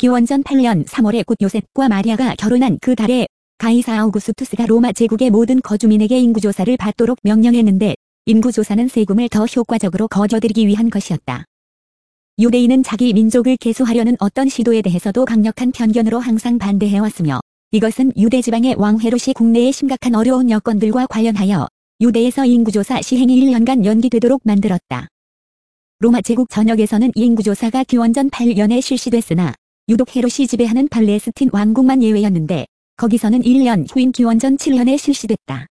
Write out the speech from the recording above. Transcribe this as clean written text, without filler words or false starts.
기원전 8년 3월에 곧 요셉과 마리아가 결혼한 그 달에 가이사 아우구스투스가 로마 제국의 모든 거주민에게 인구조사를 받도록 명령했는데 인구조사는 세금을 더 효과적으로 거저들이기 위한 것이었다. 유대인은 자기 민족을 계수하려는 어떤 시도에 대해서도 강력한 편견으로 항상 반대해왔으며 이것은 유대 지방의 왕 헤롯이 국내의 심각한 어려운 여건들과 관련하여 유대에서 인구조사 시행이 1년간 연기되도록 만들었다. 로마 제국 전역에서는 인구조사가 기원전 8년에 실시됐으나 유독 헤롯이 지배하는 팔레스틴 왕국만 예외였는데 거기서는 1년 후인 기원전 7년에 실시됐다.